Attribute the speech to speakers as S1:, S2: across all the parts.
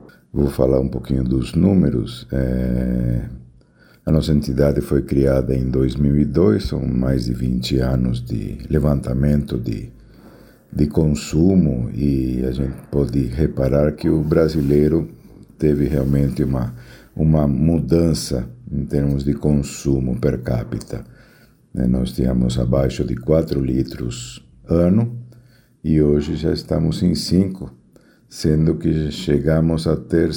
S1: Vou falar um pouquinho dos números. A nossa entidade foi criada em 2002, são mais de 20 anos de levantamento de consumo, e a gente pode reparar que o brasileiro teve realmente uma mudança em termos de consumo per capita. Nós tínhamos abaixo de 4 litros ano e hoje já estamos em 5, sendo que chegamos a ter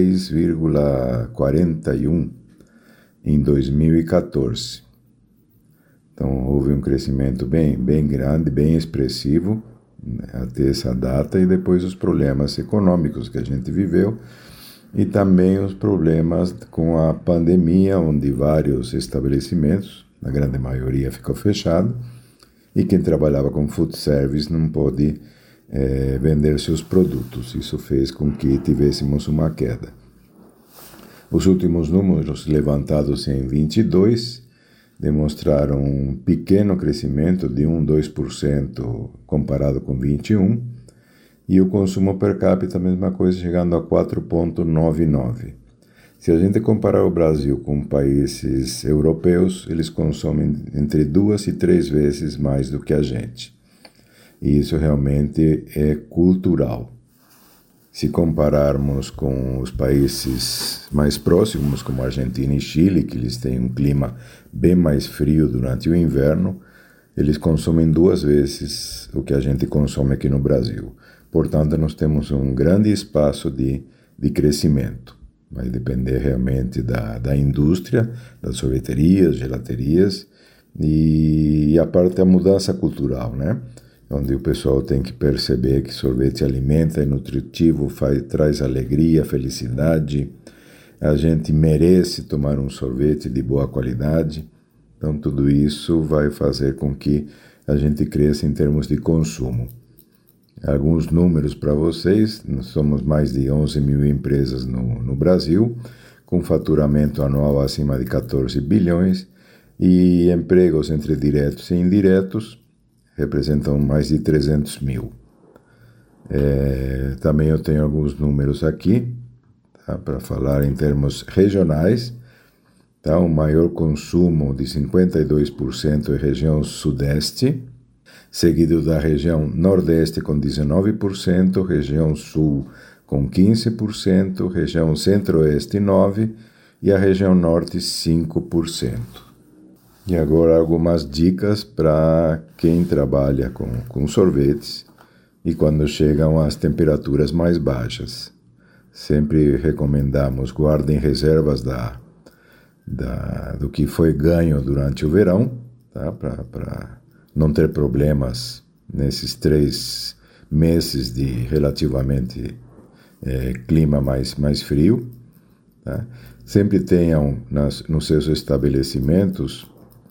S1: 6,41 em 2014. Então houve um crescimento bem grande, bem expressivo, né, até essa data, e depois os problemas econômicos que a gente viveu e também os problemas com a pandemia, onde vários estabelecimentos, a grande maioria, ficou fechado, e quem trabalhava com food service não pôde vender seus produtos. Isso fez com que tivéssemos uma queda. Os últimos números levantados em 22 demonstraram um pequeno crescimento de 2% comparado com 21, e o consumo per capita, a mesma coisa, chegando a 4,99. Se a gente comparar o Brasil com países europeus, eles consomem entre 2 e 3 vezes mais do que a gente. E isso realmente é cultural. Se compararmos com os países mais próximos, como Argentina e Chile, que eles têm um clima bem mais frio durante o inverno, eles consomem 2 vezes o que a gente consome aqui no Brasil. Portanto, nós temos um grande espaço de crescimento. Vai depender realmente da indústria, das sorveterias, gelaterias, e a parte da mudança cultural, né? Onde o pessoal tem que perceber que sorvete alimenta, é nutritivo, traz alegria, felicidade. A gente merece tomar um sorvete de boa qualidade. Então, tudo isso vai fazer com que a gente cresça em termos de consumo. Alguns números para vocês: nós somos mais de 11 mil empresas no Brasil, com faturamento anual acima de 14 bilhões, e empregos entre diretos e indiretos representam mais de 300 mil. Também eu tenho alguns números aqui, tá, para falar em termos regionais. Tá, o maior consumo de 52% é região sudeste, seguido da região nordeste com 19%, região sul com 15%, região centro-oeste 9% e a região norte 5%. E agora algumas dicas para quem trabalha com sorvetes e quando chegam às temperaturas mais baixas. Sempre recomendamos: guardem reservas do que foi ganho durante o verão, tá? Para não ter problemas nesses 3 meses de relativamente clima mais frio. Tá? Sempre tenham nos seus estabelecimentos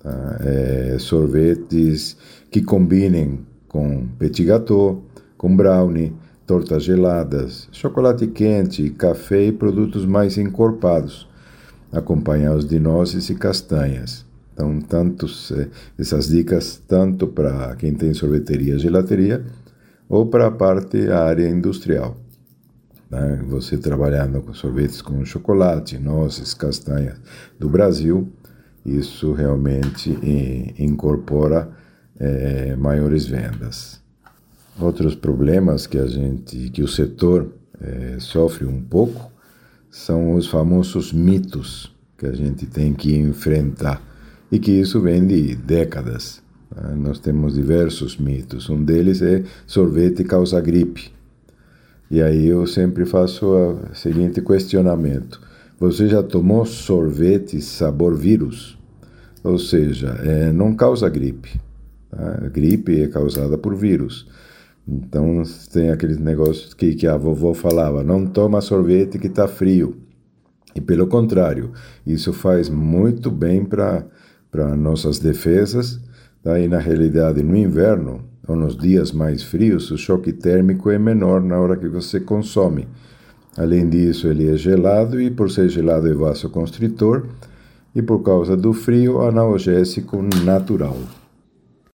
S1: sorvetes que combinem com petit gâteau, com brownie, tortas geladas, chocolate quente, café e produtos mais encorpados, acompanhados de nozes e castanhas. Então, essas dicas tanto para quem tem sorveteria, gelateria, ou para a área industrial. Né? Você trabalhando com sorvetes com chocolate, nozes, castanhas do Brasil, isso realmente incorpora maiores vendas. Outros problemas que o setor sofre um pouco são os famosos mitos que a gente tem que enfrentar, e que isso vem de décadas. Tá? Nós temos diversos mitos. Um deles é: sorvete causa gripe. E aí eu sempre faço o seguinte questionamento: você já tomou sorvete sabor vírus? Ou seja, não causa gripe. Tá? A gripe é causada por vírus. Então tem aqueles negócios que a vovó falava: não toma sorvete que está frio. E pelo contrário, isso faz muito bem para nossas defesas. Tá? E na realidade, no inverno ou nos dias mais frios, o choque térmico é menor na hora que você consome. Além disso, ele é gelado, e por ser gelado é vasoconstritor, e por causa do frio, analgésico natural.